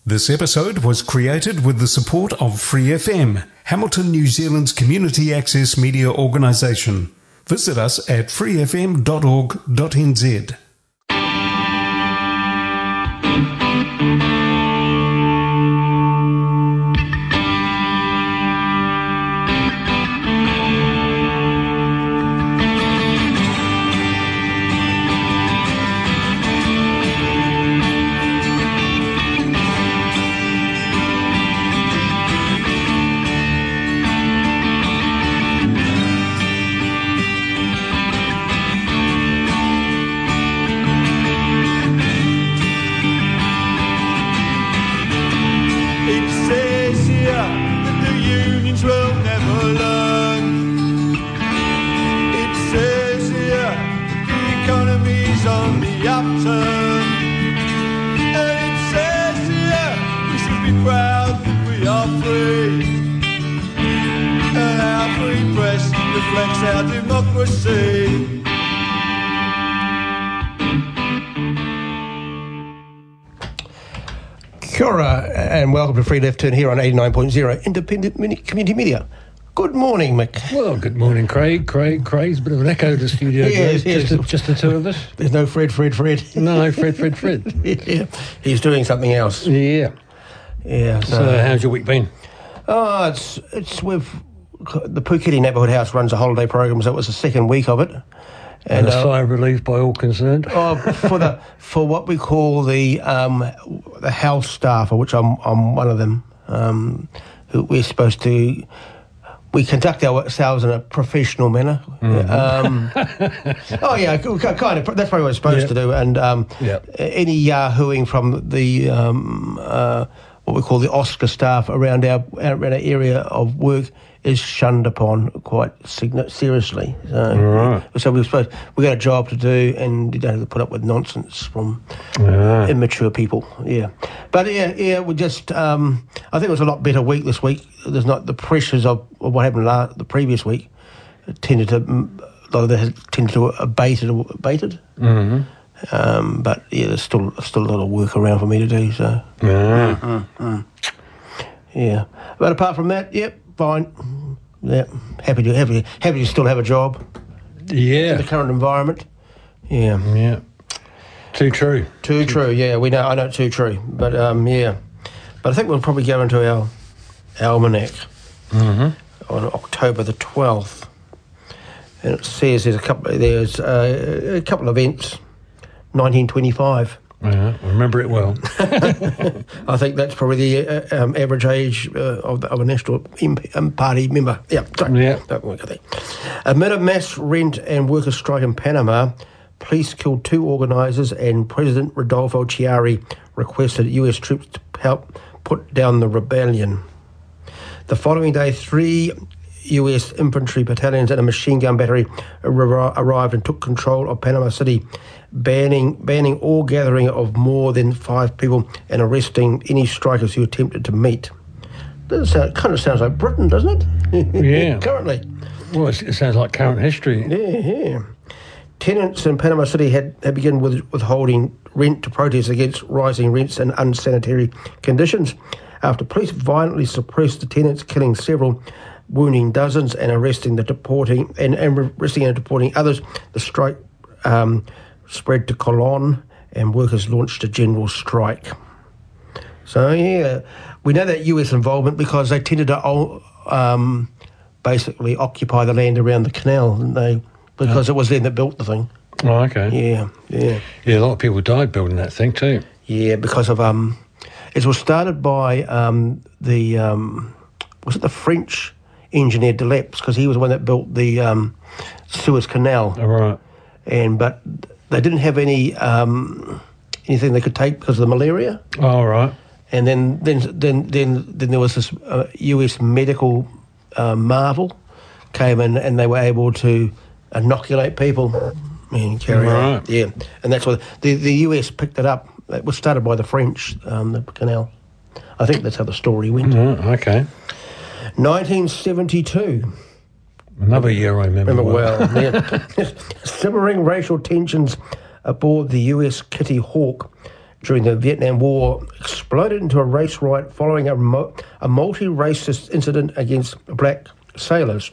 This episode was created with the support of Free FM, Hamilton, New Zealand's community access media organisation. Visit us at freefm.org.nz. Kia ora, and welcome to Free Left Turn here on 89.0 Independent Community Media. Good morning, Mick. Well, good morning, Craig. Craig's a bit of an echo to the studio. Yes. Just the two of us. There's no Fred. No, Fred. Yeah. He's doing something else. Yeah. So how's your week been? Oh, it's with the Puketi Neighbourhood House runs a holiday program, so it was the second week of it. And a sigh of relief by all concerned. For what we call the house staff, of which I'm one of them, who we're supposed to. We conduct ourselves in a professional manner. Mm-hmm. Kind of. That's probably what we're supposed to do. And any yahooing from the what we call the Oscar staff around our area of work is shunned upon quite seriously. So we got a job to do, and you don't have to put up with nonsense from immature people. Yeah, but we just. I think it was a lot better week this week. There's not the pressures of what happened the previous week. It tended to abated. Mm-hmm. But there's still a lot of work around for me to do. So yeah. But apart from that, fine. Yeah, happy to still have a job. Yeah, in the current environment. Yeah. Too true. Yeah, I know too true. But but I think we'll probably go into our almanac on October the 12th, and it says there's a couple of events. 1925. I remember it well. I think that's probably the average age of a National Party member. Amid a mass rent and worker strike in Panama, police killed 2 organisers, and President Rodolfo Chiari requested US troops to help put down the rebellion. The following day, 3 US infantry battalions and a machine gun battery arrived and took control of Panama City, banning all gathering of more than 5 people and arresting any strikers who attempted to meet. That kind of sounds like Britain, doesn't it? Yeah. Currently. Well, it sounds like current history. Yeah. Tenants in Panama City had begun withholding rent to protest against rising rents and unsanitary conditions. After police violently suppressed the tenants, killing several, wounding dozens, and arresting and deporting others, the strike spread to Colón, and workers launched a general strike. So we know that US involvement because they tended to basically occupy the land around the canal, didn't they? Because it was them that built the thing. Oh, okay. Yeah. Yeah, a lot of people died building that thing too. Yeah, because of it was started by was it the French engineer Delestre, because he was the one that built the Suez Canal. All right. But they didn't have anything they could take because of the malaria. All right. And then there was this US medical marvel came in, and they were able to inoculate people and carry on. Yeah, and that's what the US picked it up. It was started by the French, the canal. I think that's how the story went. Okay. 1972. Another year I remember well. Simmering racial tensions aboard the US Kitty Hawk during the Vietnam War exploded into a race riot following a multi-racist incident against black sailors.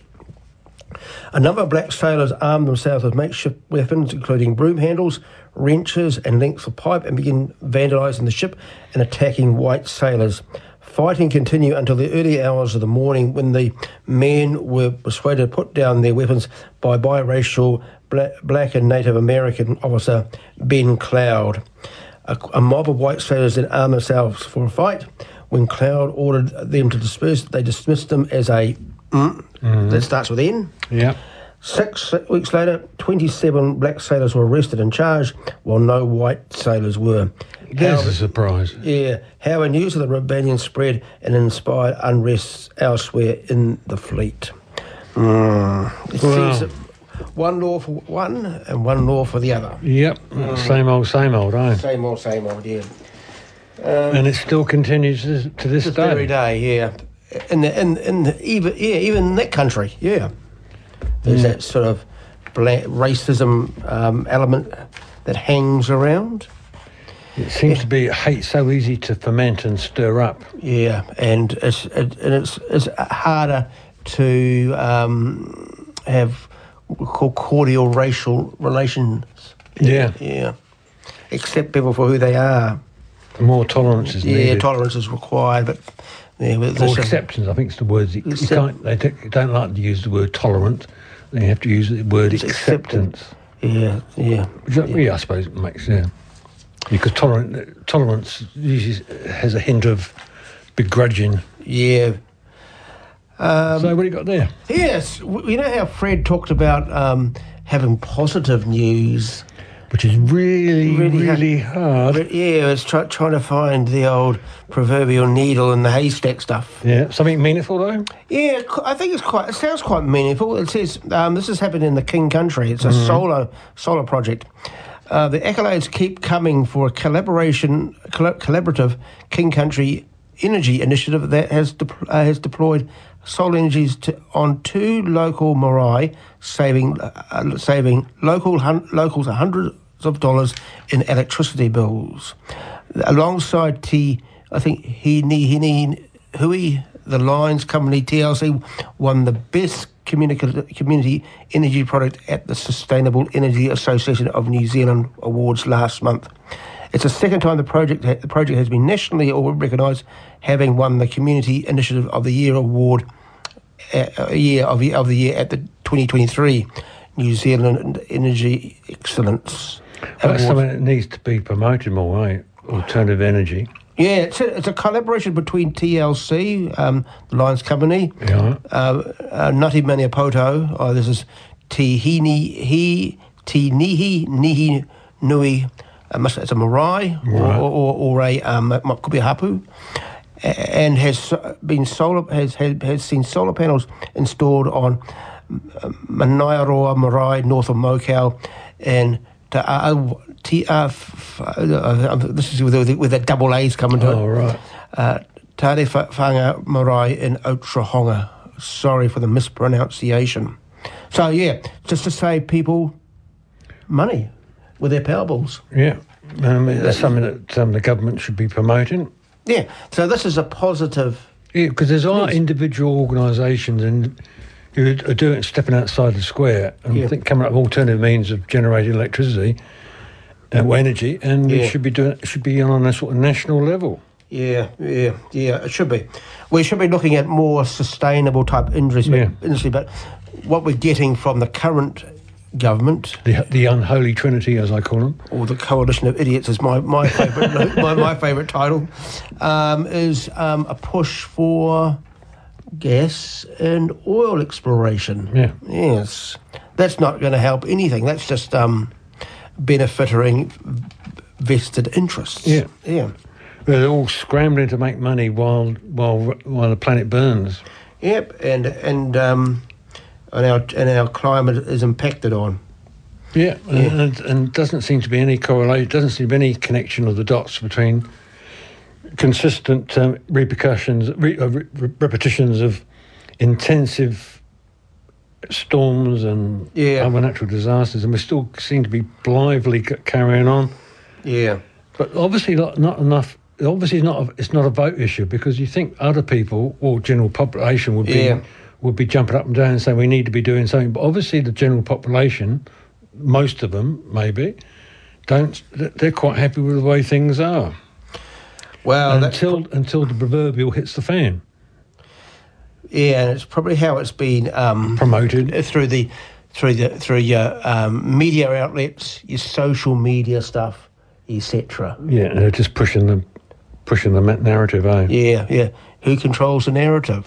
A number of black sailors armed themselves with makeshift weapons, including broom handles, wrenches, and lengths of pipe, and began vandalising the ship and attacking white sailors. Fighting continued until the early hours of the morning, when the men were persuaded to put down their weapons by biracial black and Native American officer Ben Cloud. A mob of white sailors then armed themselves for a fight. When Cloud ordered them to disperse, they dismissed them as a that starts with N. Yeah. 6 weeks later, 27 black sailors were arrested and charged, while no white sailors were. There's a surprise. Yeah. However, news of the rebellion spread and inspired unrest elsewhere in the fleet. It seems that one law for one and one law for the other. Yep. Same old, eh? Same old, yeah. And it still continues to this day. Every day, yeah. Even in that country, yeah. There's that sort of racism element that hangs around. It seems to be hate so easy to ferment and stir up. Yeah, and it's harder to have what we call cordial racial relations. Yeah. Accept people for who they are. More tolerance is needed. Yeah, tolerance is required, but or acceptance, I think it's the word. They don't like to use the word tolerant. They have to use the word acceptance. Yeah. I suppose it makes sense. Because tolerance usually has a hint of begrudging. Yeah. So what do you got there? Yes, you know how Fred talked about having positive news, which is really hard. Yeah, it's trying to find the old proverbial needle in the haystack stuff. Yeah, something meaningful though. Yeah, I think it sounds quite meaningful. It says this has happened in the King Country. It's a solar project. The accolades keep coming for a collaborative King Country energy initiative that has deployed solar energies on 2 local marae, saving locals hundreds of dollars in electricity bills. Alongside Hui, the Lines Company TLC won the best community energy product at the Sustainable Energy Association of New Zealand Awards last month. It's the second time the project has been nationally recognised, having won the Community Initiative of the Year award year of the year at the 2023 New Zealand Energy Excellence Award. That's something that needs to be promoted more, right? Alternative energy. Yeah, it's a collaboration between TLC, the Lions Company, Ngāti Maniapoto. This is Te Nihi Nui. It's a marae or a could be a hapu, and has seen solar panels installed on Manaiaroa Marae north of Mokau, and this is with the double A's coming to it. Oh, right. Tare Whanga Marae in Otahonga. Sorry for the mispronunciation. So, yeah, just to save people money with their power bills. Yeah, that's something that the government should be promoting. Yeah, so this is a positive. Yeah, because there's individual organisations who are stepping outside the square and coming up with alternative means of generating electricity or energy, and we should be on a sort of national level. Yeah, it should be. We should be looking at more sustainable type industry, but what we're getting from the current government, the unholy trinity, as I call them, or the coalition of idiots, is my favourite my favourite title, is a push for gas and oil exploration. Yeah. Yes, that's not going to help anything. That's just benefiting vested interests. Yeah. Yeah. They're all scrambling to make money while the planet burns. Yep, and our climate is impacted on. Yeah, and doesn't seem to be any correlation. Doesn't seem to be any connection of the dots between consistent repetitions of intensive storms and other natural disasters, and we still seem to be blithely carrying on. Yeah. But obviously not enough. Obviously, it's not a vote issue, because you think other people or general population would be jumping up and down and saying we need to be doing something. But obviously, the general population, most of them maybe, don't. They're quite happy with the way things are. Well, until the proverbial hits the fan. Yeah, and it's probably how it's been promoted through your media outlets, your social media stuff, etc. Yeah, and they're just pushing the narrative, eh? Yeah. Who controls the narrative?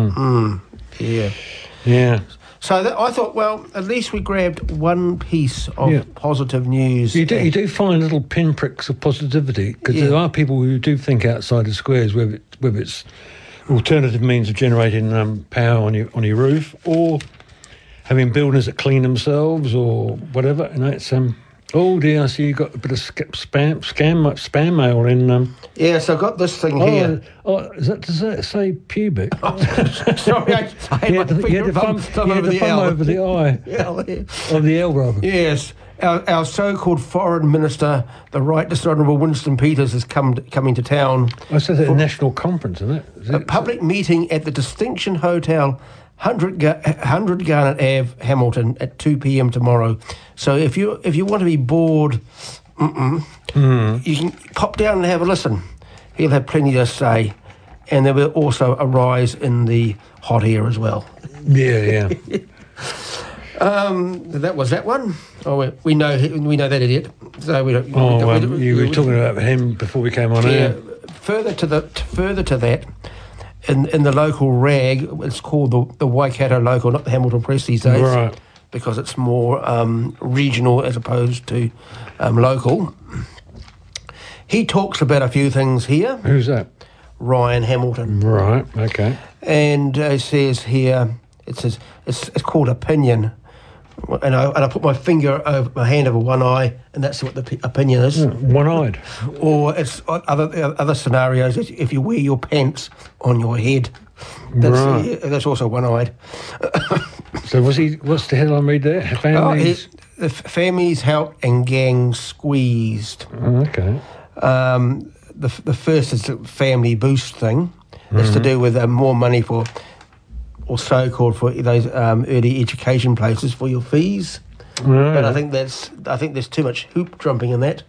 Yeah. So I thought, well, at least we grabbed one piece of positive news. You do find little pinpricks of positivity, because there are people who do think outside the squares, whether it's alternative means of generating power on your roof, or having buildings that clean themselves, or whatever. And it's oh dear, I see you got a bit of spam mail in. Yes, I've got this thing here. Does that say pubic? Sorry, I had my finger over the eye. Of the L, rather. Yes. Our so-called foreign minister, the Right Dishonourable Winston Peters, is coming to town. I said a national conference, isn't it? A public meeting at the Distinction Hotel, 100 Garnet Ave, Hamilton, at 2 p.m. tomorrow. So if you want to be bored, you can pop down and have a listen. He'll have plenty to say, and there will also a rise in the hot air as well. Yeah. That was that one. Oh, we know that idiot. So we don't. You were talking about him before we came on air. Further to that, in the local rag, it's called the Waikato Local, not the Hamilton Press these days, right? Because it's more regional as opposed to local. He talks about a few things here. Who's that? Ryan Hamilton. Right. Okay. And it says here, it's called opinion. And I put my hand over one eye, and that's what the opinion is. One-eyed. Or it's other scenarios. If you wear your pants on your head, that's also one-eyed. So what's the headline read there? Families? The families helped and gangs squeezed. Okay. The first is the family boost thing. It's to do with more money for, or so-called for those early education places for your fees. Right. But I think there's too much hoop jumping in that.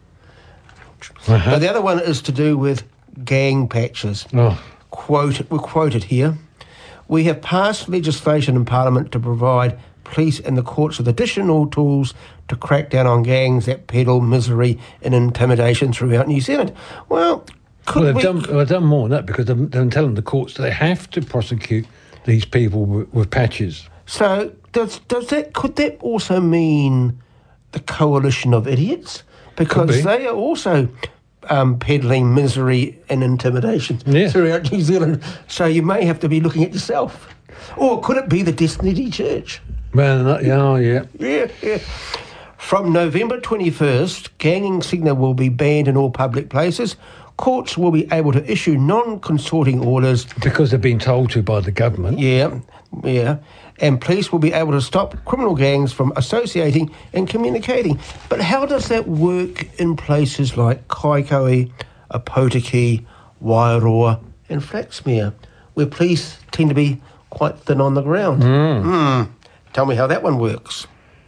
But the other one is to do with gang patches. We're quoted here. We have passed legislation in Parliament to provide police and the courts with additional tools to crack down on gangs that peddle misery and intimidation throughout New Zealand. Well, they've done more than that, because they're telling the courts that they have to prosecute these people with patches. So could that also mean the coalition of idiots? Because they are also peddling misery and intimidation throughout New Zealand. So you may have to be looking at yourself. Or could it be the Destiny Church? Well, yeah. Yeah. From November 21st, ganging signal will be banned in all public places. Courts will be able to issue non-consorting orders. Because they've been told to by the government. Yeah. And police will be able to stop criminal gangs from associating and communicating. But how does that work in places like Kaikohe, Opotiki, Wairoa and Flaxmere, where police tend to be quite thin on the ground? Tell me how that one works.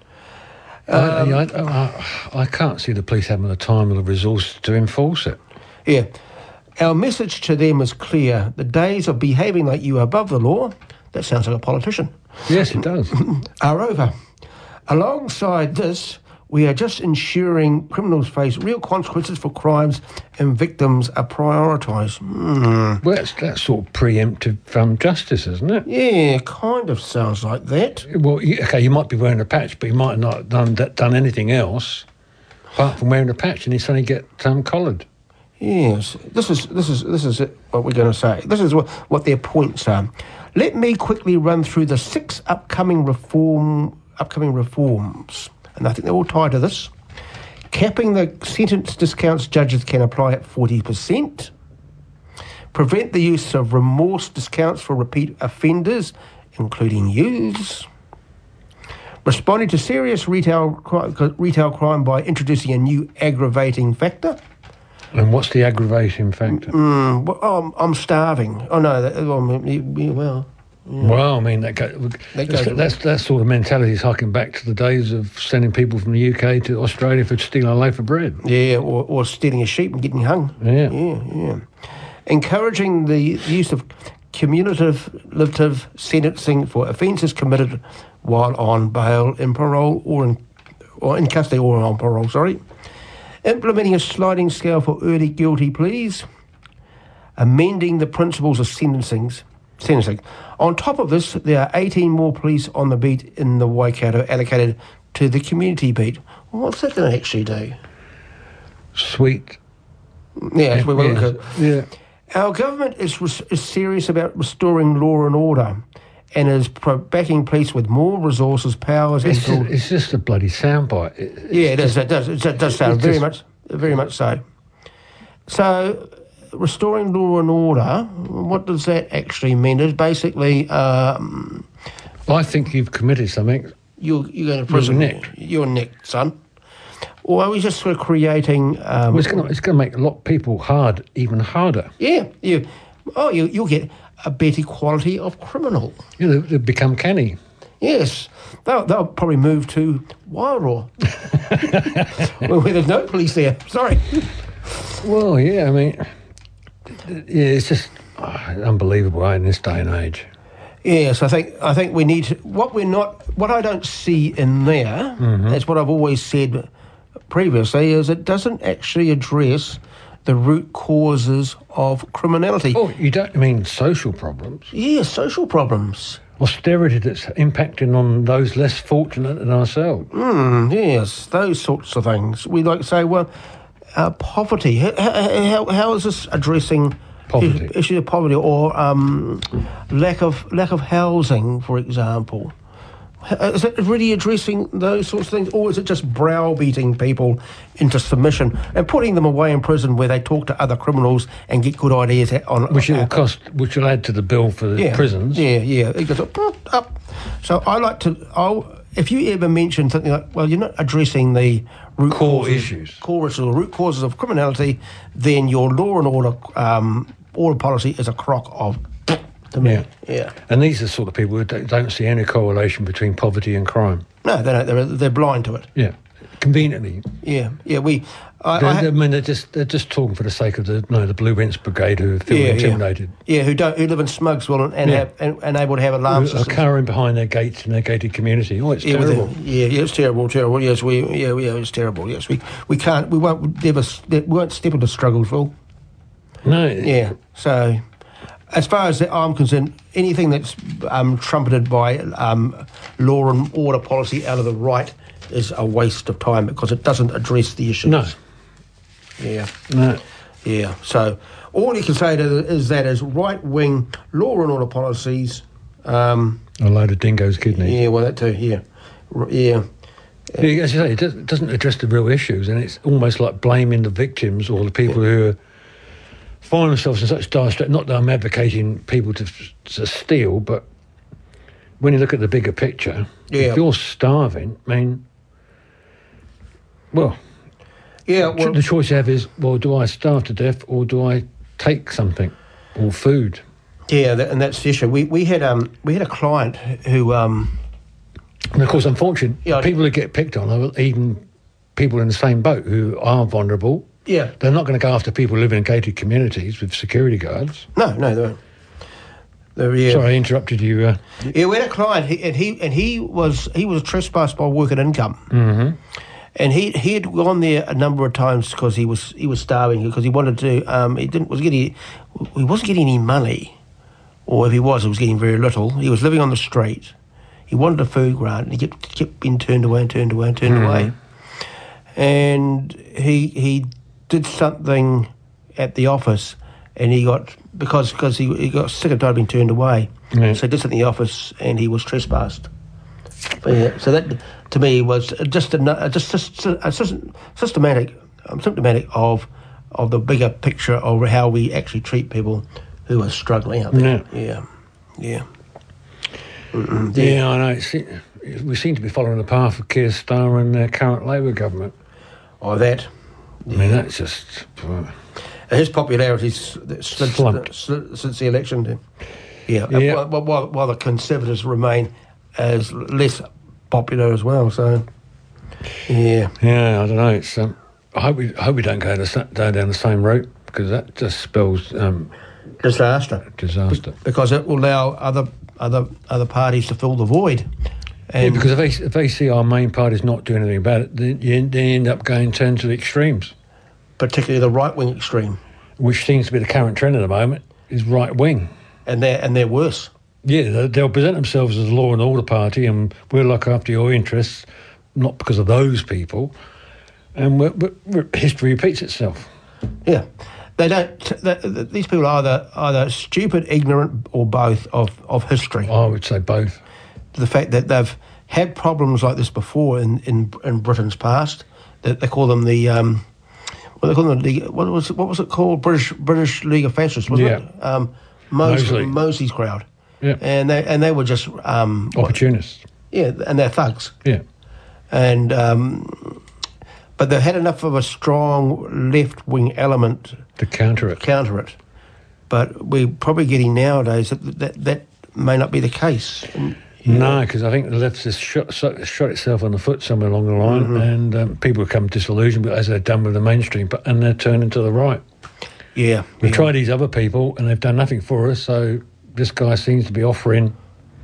I can't see the police having the time or the resources to enforce it. Yeah. Our message to them is clear. The days of behaving like you are above the law, that sounds like a politician. Yes, it does. Are over. Alongside this, we are just ensuring criminals face real consequences for crimes and victims are prioritised. Well, that's sort of preemptive justice, isn't it? Yeah, kind of sounds like that. Well, you might be wearing a patch, but you might not have done anything else apart from wearing a patch, and you suddenly get collared. Yes, this is what we're going to say. This is what their points are. Let me quickly run through the 6 upcoming reforms, and I think they're all tied to this. Capping the sentence discounts judges can apply at 40%. Prevent the use of remorse discounts for repeat offenders, including youths. Responding to serious retail crime by introducing a new aggravating factor. And what's the aggravating factor? Well, I'm starving. Oh no, well. Yeah. Well, I mean, that sort of mentality is harking back to the days of sending people from the UK to Australia for stealing a loaf of bread. Yeah, or stealing a sheep and getting hung. Yeah. Encouraging the use of cumulative sentencing for offences committed while on bail, in parole, or in custody, or on parole. Sorry. Implementing a sliding scale for early guilty pleas. Amending the principles of sentencing. On top of this, there are 18 more police on the beat in the Waikato allocated to the community beat. Well, what's that going to actually do? Sweet. Yeah, Yeah. Our government is serious about restoring law and order, and is backing police with more resources, powers, and it's just a bloody soundbite. It does sound very much so. So, restoring law and order, what does that actually mean? It's basically, I think you've committed something. You're going to prison. You're nicked, son. Or are we just sort of creating? It's going to make a lot of people even harder. Yeah. You'll get a better quality of criminal. Yeah, they'll become canny. Yes, they'll probably move to Wairoa, where there's no police there. Sorry. Well, yeah, I mean, it's just unbelievable in this day and age. Yes, I think we need to, what I don't see in there, that's what I've always said previously, is it doesn't actually address the root causes of criminality. Oh, you don't mean social problems? Yeah, social problems. Austerity that's impacting on those less fortunate than ourselves. Yes, those sorts of things. We like to say, well, poverty. How is this addressing poverty? Issue of poverty, or lack of housing, for example? Is it really addressing those sorts of things, or is it just browbeating people into submission and putting them away in prison where they talk to other criminals and get good ideas on which will add to the bill for the prisons? Yeah. It goes up. So if you ever mention something like, well, you're not addressing the core causes of criminality, then your law and order policy is a crock of. Yeah. And these are the sort of people who don't see any correlation between poverty and crime. No, they don't. They're blind to it. Yeah, conveniently. Yeah. They're just talking for the sake of the Blue Rinse Brigade who feel intimidated. Yeah, who live in Smugsville and able to have alarm systems. Are cowering behind their gates in their gated community. Oh, it's terrible. It's terrible. Yes, it's terrible. Yes, we won't step into Strugglesville. No. Yeah. So, as far as I'm concerned, anything that's trumpeted by law and order policy out of the right is a waste of time because it doesn't address the issues. No. Yeah. No. Yeah. So all you can say is that is right-wing law and order policies. A load of dingoes' kidneys. Yeah, well, that too, yeah. Yeah. As you say, it doesn't address the real issues, and it's almost like blaming the victims or the people who find themselves in such dire straits. Not that I'm advocating people to steal, but when you look at the bigger picture, if you're starving, I mean, the choice you have is, well, do I starve to death or do I take something or food? Yeah, and that's the issue. We had a client who... and of course, unfortunately, people who get picked on are even people in the same boat who are vulnerable. Yeah. They're not going to go after people living in gated communities with security guards. No, they won't. Sorry, I interrupted you. Yeah, we had a client, he was trespassed by work and income. Mm-hmm. And he had gone there a number of times because he was starving, because he wanted to. He wasn't getting any money, or if he was, it was getting very little. He was living on the street. He wanted a food grant, and he kept being turned away. And he did something at the office, and he got because he got sick and tired of being turned away. Yeah. So he did something at the office, and he was trespassed. But yeah, so that to me was just symptomatic of the bigger picture of how we actually treat people who are struggling out there. Yeah. Yeah, I know. We seem to be following the path of Keir Starmer and their current Labour government. Or that. I mean, that's just... His popularity's Slumped. since the election. Yeah. Yeah. While the Conservatives remain as less popular as well. So, yeah. Yeah, I don't know. It's I hope we don't go down the same route, because that just spells Disaster. Because it will allow other parties to fill the void. Yeah, because if they see our main party's not doing anything about it, then you end up turn to the extremes. Particularly the right-wing extreme. Which seems to be the current trend at the moment, is right-wing. And they're worse. Yeah, they'll present themselves as a law and order party, and we'll look after your interests, not because of those people. And history repeats itself. Yeah. They don't. These people are either stupid, ignorant, or both of history. I would say both. The fact that they've had problems like this before in Britain's past, that they call them the what they call them the League, what was it called? British League of Fascists, wasn't it? Mosley's crowd. Yeah. And they were just opportunists. And they're thugs. Yeah. And but they had enough of a strong left-wing element to counter it. But we're probably getting nowadays that may not be the case. And, no, because I think the left has shot itself on the foot somewhere along the line, and people become disillusioned, as they've done with the mainstream, and they're turning to the right. Yeah. We've tried these other people, and they've done nothing for us, so this guy seems to be offering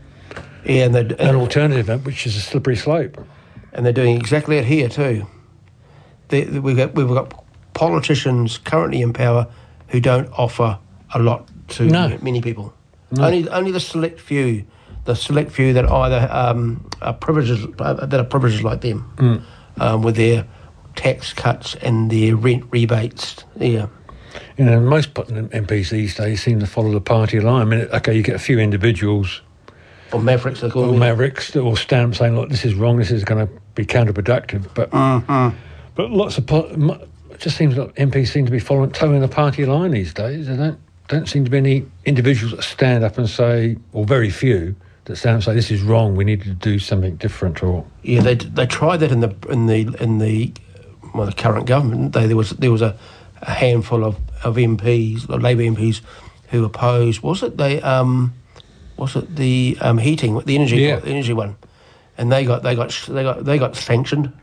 an alternative, which is a slippery slope. And they're doing exactly it here too. We've got politicians currently in power who don't offer a lot to many people. No. Only the select few that either are privileged like them, with their tax cuts and their rent rebates. Yeah. You know, most MPs these days seem to follow the party line. I mean, okay, you get a few individuals, or mavericks, or stand saying, "Look, this is wrong. This is going to be counterproductive." But lots of it just seems like MPs seem to be towing the party line these days. There don't seem to be any individuals that stand up and say, or very few that stand up and say, "This is wrong. We need to do something different." Or they tried that in the current government. There was a handful of MPs, Labour MPs, who opposed. Was it the heating, the energy one, and they got sanctioned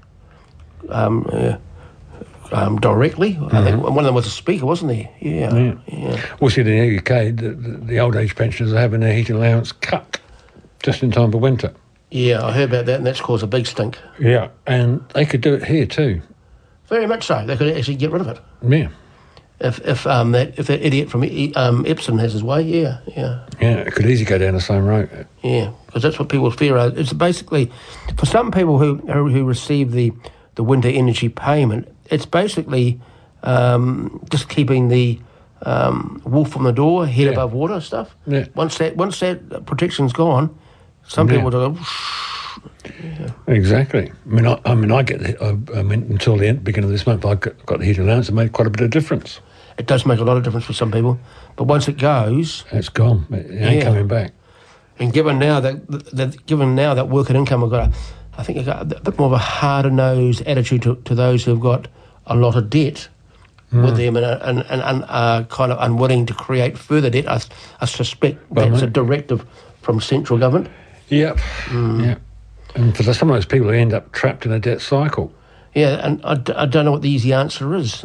directly. I think one of them was a speaker, wasn't he? Yeah. Well, see, in the UK, the old age pensioners are having their heating allowance cut just in time for winter. Yeah, I heard about that, and that's caused a big stink. Yeah, and they could do it here too. Very much so. They could actually get rid of it. Yeah. If that idiot from Epsom has his way, yeah. Yeah, it could easily go down the same road. Yeah, because that's what people fear. It's basically, for some people who receive the winter energy payment, it's basically just keeping the wolf from the door, head above water stuff. Yeah. Once that protection's gone, some people go. Yeah. Exactly. I mean, I get until the beginning of this month, I got the heating allowance. It made quite a bit of difference. It does make a lot of difference for some people, but once it goes, it's gone. It ain't coming back. And given now that work and income have got, I think, a bit more of a harder nosed attitude to those who've got a lot of debt with them and are kind of unwilling to create further debt. I suspect that's a directive from central government. Yep. Yeah. And for some of those people, they end up trapped in a debt cycle. Yeah, and I don't know what the easy answer is.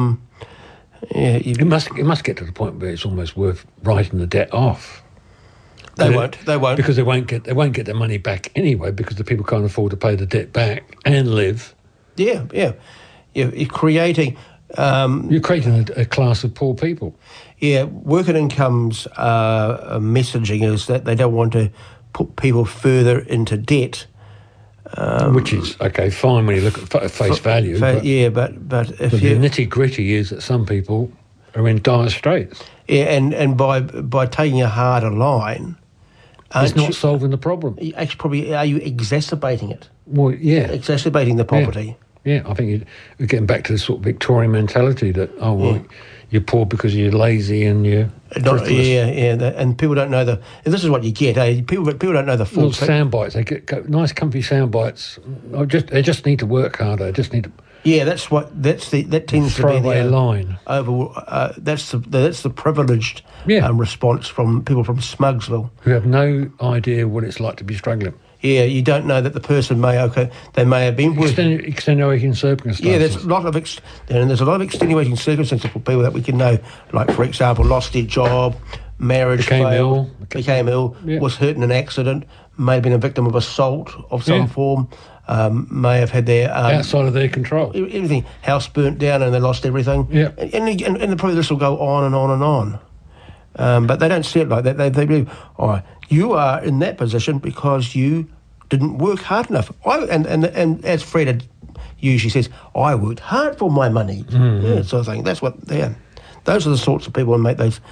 It must get to the point where it's almost worth writing the debt off. They won't because they won't get their money back anyway, because the people can't afford to pay the debt back and live. Yeah. You're creating a class of poor people. Yeah, working income's messaging is that they don't want to put people further into debt. Which is, okay, fine when you look at face value. But the nitty-gritty is that some people are in dire straits. Yeah, and by taking a harder line... It's not solving the problem. Actually, probably, are you exacerbating it? Well, yeah. Exacerbating the poverty. Yeah, I think you're getting back to the sort of Victorian mentality that, you're poor because you're lazy and you're and people don't know this is what you get. People don't know the full sound bites. They get nice, comfy sound bites. They just need to work harder. They just need to Yeah, that tends to be Throwaway line. That's the privileged Yeah. response from people from Smugsville. Who have no idea what it's like to be struggling. Yeah, you don't know that the person may have been working. Extenuating circumstances. Yeah, there's a lot of extenuating circumstances for people that we can know. Like, for example, lost their job, marriage failed, became ill, was hurt in an accident, may have been a victim of assault of some form, may have had their outside of their control. Everything, house burnt down and they lost everything. Yeah, and probably this will go on and on and on. But they don't see it like that. They believe, you are in that position because you didn't work hard enough. And as Fred usually says, I worked hard for my money. Mm-hmm. Yeah, sort of thing. That's what they are. Those are the sorts of people who make those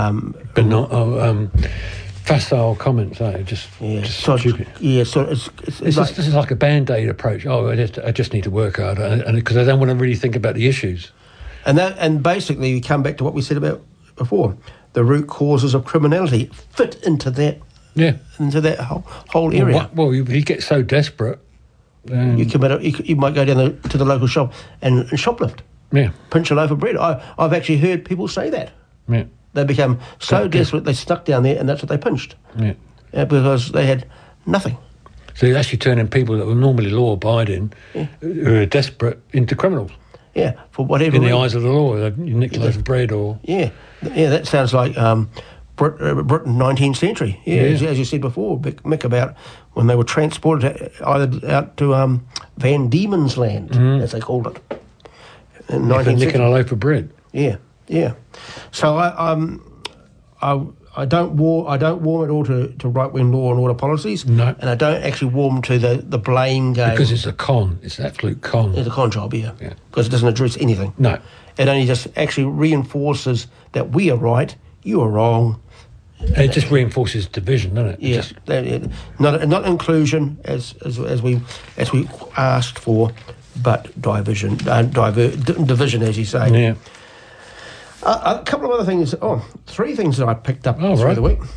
facile comments. Just stupid. Yeah, so it's this is like a band-aid approach. I just need to work hard, and because I don't want to really think about the issues. And basically, we come back to what we said about before. The root causes of criminality fit into that. Yeah, into that whole area. Well, if you get so desperate, then you might go down to the local shop and shoplift. Yeah, pinch a loaf of bread. I've actually heard people say that. Yeah, they became so desperate they stuck down there, and that's what they pinched. Yeah, because they had nothing. So you're actually turning people that were normally law-abiding, who are desperate, into criminals. Yeah, for whatever in reason. the eyes of the law, you nick a loaf of bread or that sounds like Britain 19th century. As you said before, Mick, about when they were transported either out to Van Diemen's Land, as they called it. In nicking a loaf of bread. Yeah. So I don't warm at all to right-wing law and order policies. No. And I don't actually warm to the blame game. Because it's a con. It's an absolute con. It's a con job, yeah. Because it doesn't address anything. No. It only just actually reinforces that we are right, you are wrong. It just reinforces division, doesn't it? Yeah. Not inclusion as we asked for, but division, as you say. Yeah. A couple of other things. Three things that I picked up through the week.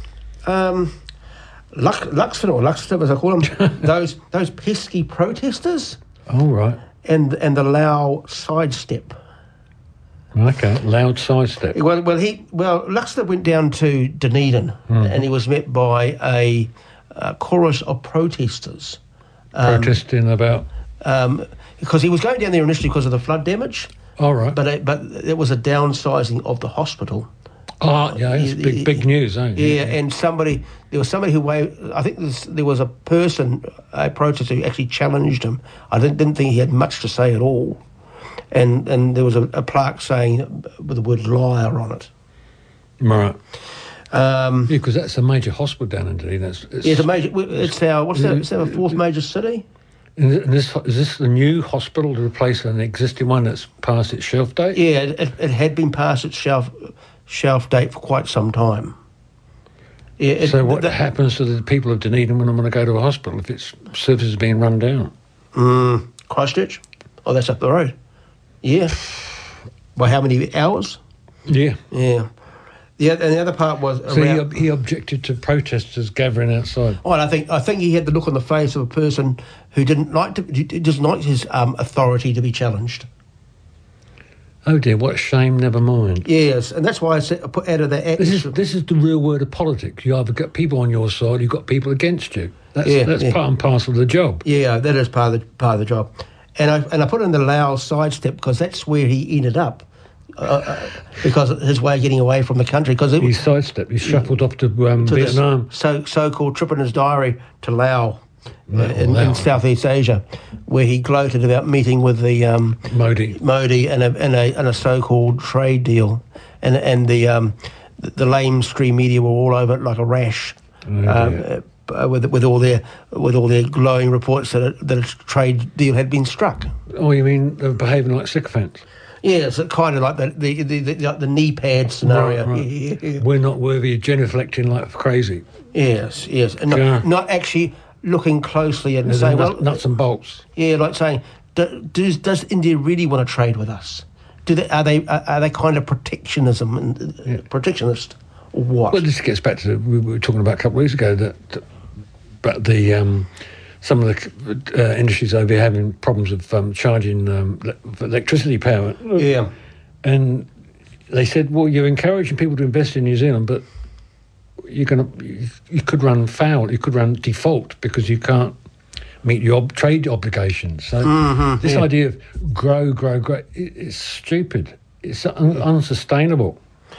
Luxford, as I call them, those pesky protesters. Oh, right. And the Lau sidestep. Okay, loud sidestep. Well, Luxford went down to Dunedin, and he was met by a chorus of protesters. Protesting about? Because he was going down there initially because of the flood damage. All right. But it was a downsizing of the hospital. Oh, yeah, it's big news, ain't it? Yeah, and there was somebody who I think there was a protester who actually challenged him. I didn't think he had much to say at all. And there was a plaque saying with the word liar on it. Right. Because that's a major hospital down in Dunedin. It's a major. It's our fourth major city. Is this the new hospital to replace an existing one that's past its shelf date? Yeah, it had been past its shelf date for quite some time. Yeah. So what happens to the people of Dunedin when they want to go to a hospital if its service is being run down? Christchurch? Oh, that's up the road. Yeah. By how many hours? Yeah. Yeah. And the other part was so he objected to protesters gathering outside. Oh, and I think he had the look on the face of a person who doesn't like his authority to be challenged. Oh dear, what a shame! Never mind. Yes, and that's why I put out of that act. This is the real word of politics. You either got people on your side, you've got people against you. That's part and parcel of the job. Yeah, that is part of the job. And I put in the Lau sidestep because that's where he ended up. Because his way of getting away from the country. Because he sidestepped. He shuffled off to Vietnam. So-called trip in his diary to Laos in Southeast Asia, where he gloated about meeting with the Modi and a so-called trade deal, and the lamestream media were all over it like a rash. With all their glowing reports that a trade deal had been struck. Oh, you mean they're behaving like sycophants? Yeah, it's kind of like the knee pad scenario. Right. Yeah. We're not worthy of genuflecting like crazy. Yes, and not actually looking closely and saying, nuts and bolts. Yeah, like saying, does India really want to trade with us? Are they kind of protectionist or what? Well, this gets back to we were talking about a couple of weeks ago about the some of the industries over here having problems of charging electricity power. Yeah. And they said, well, you're encouraging people to invest in New Zealand, but you could run foul, you could run default because you can't meet your trade obligations. So this idea of grow, it's stupid. It's unsustainable.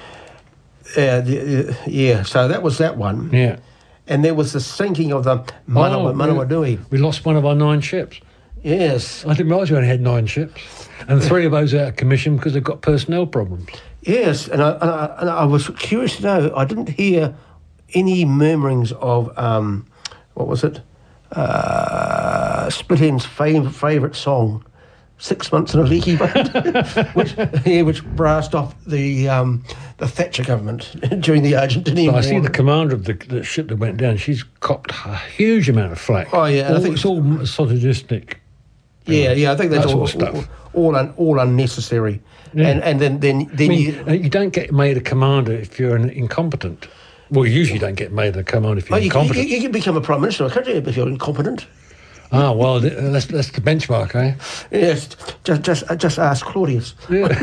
Yeah, so that was that one. Yeah. And there was the sinking of the Manawanui. We lost one of our 9 ships. Yes. I didn't realise we only had 9 ships. And 3 of those are out of commission because they've got personnel problems. Yes, and I was curious to know, I didn't hear any murmurings of, what was it? Split End's favourite song, 6 months in a leaky boat, which brassed off the Thatcher government during the Argentinian War. I see the commander of the ship that went down, she's copped a huge amount of flack. Oh, yeah. I think it's all misogynistic. Yeah, I think that's all sort of stuff. All unnecessary. Yeah. And then you don't get made a commander if you're an incompetent. Well, you usually don't get made a commander if you're incompetent. You can become a prime minister of a country if you're incompetent. Ah, well, that's the benchmark, eh? Yes, just ask Claudius.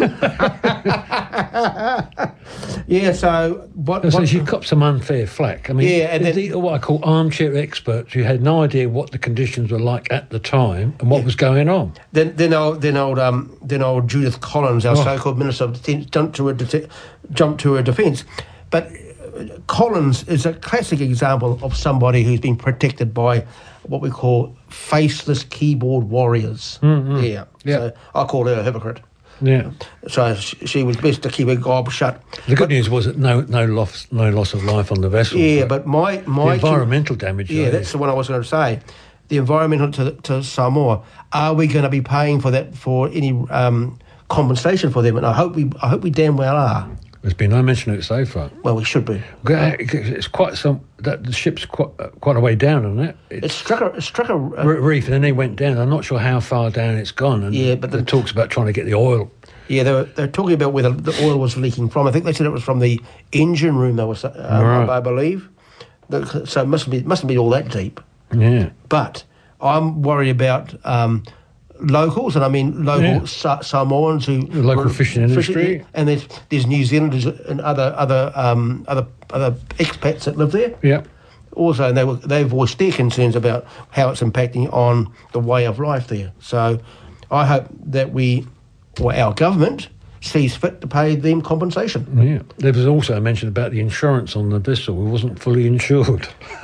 Yeah. So what? So she copped some unfair flack. I mean, yeah, and these are what I call armchair experts who had no idea what the conditions were like at the time and what was going on. Then old Judith Collins, our so-called Minister of Defence, jumped to her defence, but Collins is a classic example of somebody who's been protected by what we call faceless keyboard warriors. Yeah. So I call her a hypocrite. Yeah. So she was best to keep her gob shut. The good news was that no loss of life on the vessel. Yeah, but my the environmental damage. Yeah, that's the one I was going to say. The environmental to Samoa. Are we going to be paying for that, for any compensation for them? And I hope we damn well are. There's been no mention of it so far. Well, we should be. It's quite some. That the ship's quite a way down, isn't it? It struck a reef, and then they went down. I'm not sure how far down it's gone. And yeah, but the talks about trying to get the oil. Yeah, they're talking about where the oil was leaking from. I think they said it was from the engine room. They was, right. I believe. So it mustn't be all that deep. Yeah. But I'm worried about locals, and I mean local Samoans who the local fishing industry, and there's New Zealanders and other expats that live there. Yeah. Also, and they voiced their concerns about how it's impacting on the way of life there. So, I hope that our government sees fit to pay them compensation. Yeah. There was also a mention about the insurance on the vessel. It wasn't fully insured.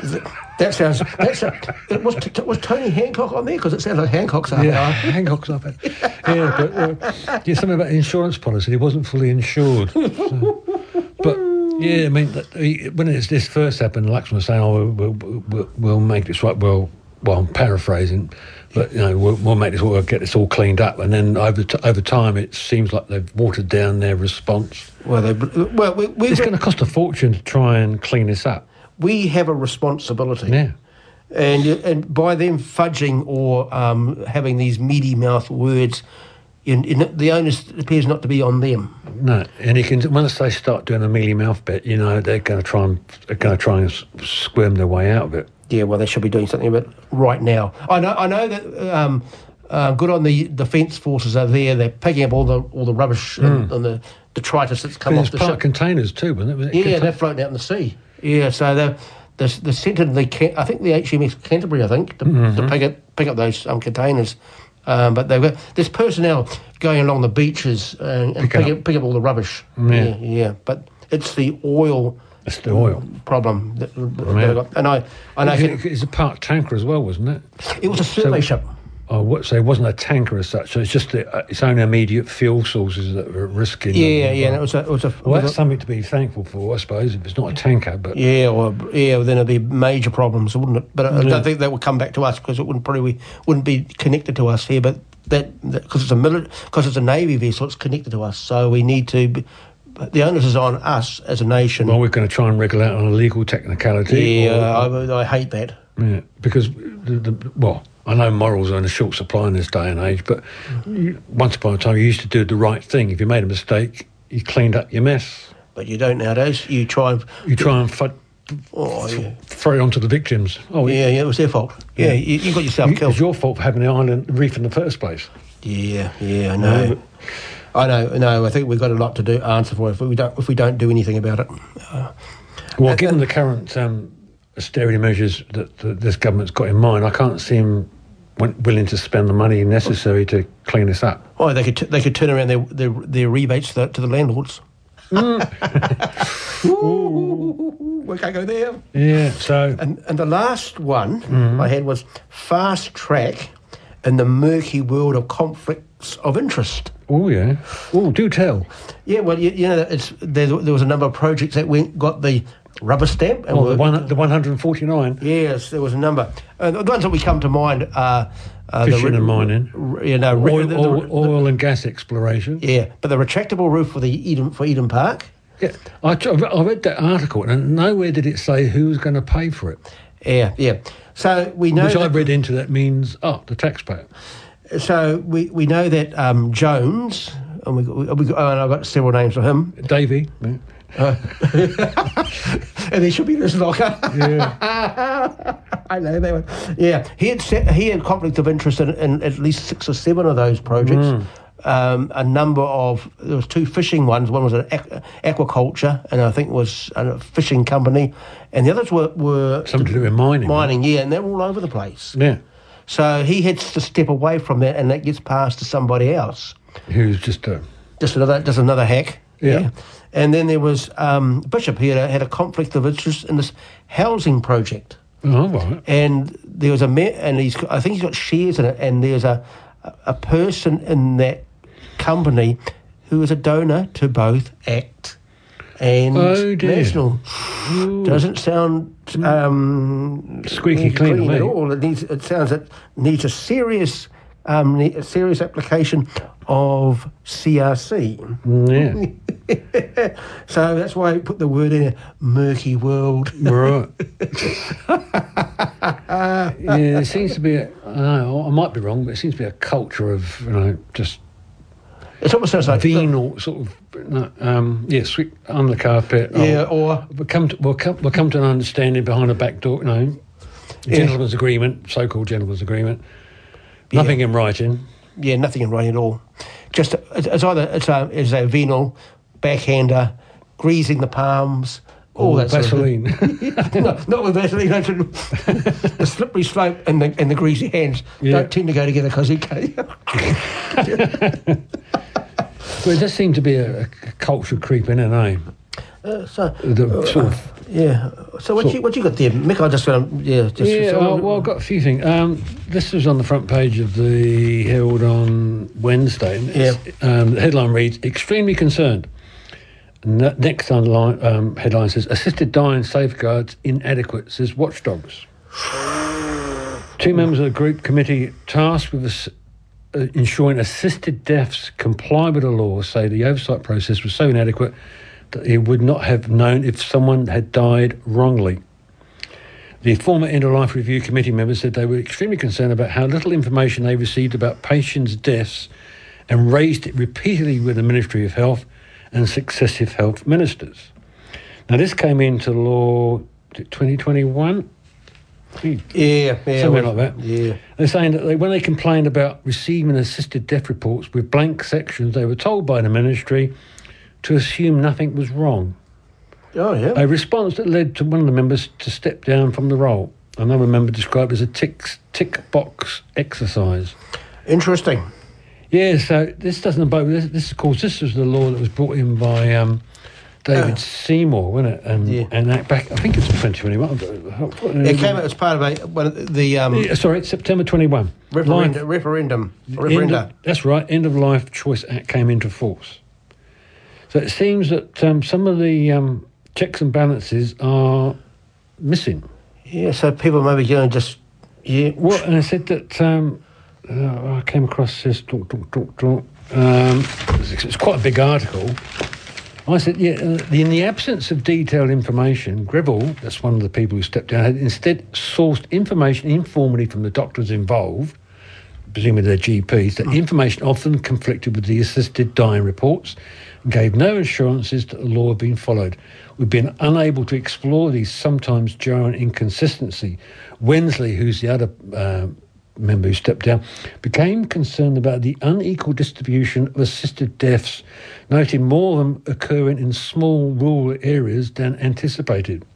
Was Tony Hancock on there? Because it sounds like Hancock's up. Yeah, Hancock's up. Yeah, but something about the insurance policy. It wasn't fully insured. But yeah, I mean, when this first happened, Luxman was saying, "Oh, we'll make this right." Well, I'm paraphrasing, but we'll make this. We'll get this all cleaned up, and then over time, it seems like they've watered down their response. It's going to cost a fortune to try and clean this up. We have a responsibility. Yeah. And by them fudging or having these meaty mouth words, the onus appears not to be on them. No, and once they start doing a mealy mouth bit, they're going to try and squirm their way out of it. Yeah, well, they should be doing something about it right now. I know that good on the defence forces are there. They're picking up all the rubbish and the detritus that's come off the ship. Containers too, wasn't it? Yeah, they're floating out in the sea. Yeah, so they're sent into the HMS Canterbury, I think, to pick up those containers. But they've got there's personnel going along the beaches and pick up all the rubbish. Yeah. But it's the oil. It's the oil problem that they've got. And I know it's a parked tanker as well, wasn't it? It was a survey ship. Oh, so it wasn't a tanker as such. So it's just its own immediate fuel sources that were risking. Yeah. And it was a. Well, that's something to be thankful for, I suppose. If it's not a tanker, but then it'd be major problems, wouldn't it? But I don't think that would come back to us because it wouldn't be connected to us here. But that because it's a Navy vessel, it's connected to us. So we need to. The onus is on us as a nation. Well, we're going to try and wriggle out on a legal technicality. Yeah, I hate that. Yeah, because I know morals are in a short supply in this day and age, but once upon a time you used to do the right thing. If you made a mistake, you cleaned up your mess. But you don't nowadays. You try and throw it onto the victims. Oh, Yeah, it was their fault. Yeah, you got yourself It killed. was your fault for having the island reef in the first place. Yeah, I know. I know. I think we've got a lot to answer for if we don't do anything about it. Well, given the current austerity measures that this government's got in mind, I can't see him willing to spend the money necessary to clean this up. Oh, they could turn around their rebates to the landlords. Ooh, we can't go there. Yeah. So And the last one I had was fast track in the murky world of conflicts of interest. oh yeah. Oh, do tell. Yeah, well, you know, there was a number of projects that got the rubber stamp. And Oh, the 149. Yes, there was a number. The ones that we come to mind are Fishing and mining. You know, Oil and gas exploration. yeah, but the retractable roof for Eden Park. Yeah, I read that article and nowhere did it say who was going to pay for it. Yeah. So we know. Which I read into that means, the taxpayer. So we know that Jones, and and I've got several names for him, Davey. Yeah. and he should be this locker. Yeah. I know that one. Yeah, he had conflict of interest in at least 6 or 7 of those projects. A number of there was 2 fishing ones. One was an aquaculture, and I think it was a fishing company, and the others were Something to do with mining. Mining, yeah, and they're all over the place. Yeah. So he had to step away from that, and that gets passed to somebody else. Who's just another hack. Yeah. And then there was Bishop. He had a conflict of interest in this housing project. Oh, right. And there was I think he's got shares in it, and there's a person in that company who is a donor to both ACT and National. Ooh. Doesn't sound Squeaky clean at all. It sounds it needs a serious application of CRC. Yeah. So that's why I put the word in, murky world. Right. Yeah, there seems to be I might be wrong, but it seems to be a culture of, just It almost sounds like venal sort of, sweep under the carpet. or We'll come to an understanding behind a back door, gentleman's agreement, so-called gentleman's agreement. Nothing in writing. Yeah, nothing in writing at all. Just it's a venal, backhander, greasing the palms, all that Vaseline. Sort of thing. No, not with Vaseline. The slippery slope and the greasy hands don't tend to go together because he can't. Well, it does seem to be a culture creeping in, eh? So what you got there, Mick? I just got I've got a few things. This was on the front page of the Herald on Wednesday. The headline reads, "Extremely concerned." Next headline says, "Assisted dying safeguards inadequate," says Watchdogs. 2 members of the group committee tasked with ensuring assisted deaths comply with the law say the oversight process was so inadequate that he would not have known if someone had died wrongly. The former End of Life Review Committee members said they were extremely concerned about how little information they received about patients' deaths and raised it repeatedly with the Ministry of Health and successive health ministers. Now, this came into law 2021? Yeah, something like that. Yeah. They're saying that when they complained about receiving assisted death reports with blank sections, they were told by the ministry to assume nothing was wrong. Oh, yeah. A response that led to one of the members to step down from the role. Another member described it as a tick box exercise. Interesting. Yeah, so this doesn't abide with this. Of course, this was the law that was brought in by David Seymour, wasn't it? And that back, I think it's 2021. It came out as part of it's September 21. Referendum. That's right. End of Life Choice Act came into force. So it seems that some of the checks and balances are missing. Yeah, so people maybe going to just Well, and I said that I came across this. It's quite a big article. I said, in the absence of detailed information, Greville, that's one of the people who stepped down, had instead sourced information informally from the doctors involved, presumably their GPs, that the information often conflicted with the assisted dying reports and gave no assurances that the law had been followed. We've been unable to explore these sometimes jarring inconsistency. Wensley, who's the other member who stepped down, became concerned about the unequal distribution of assisted deaths, noting more of them occurring in small rural areas than anticipated.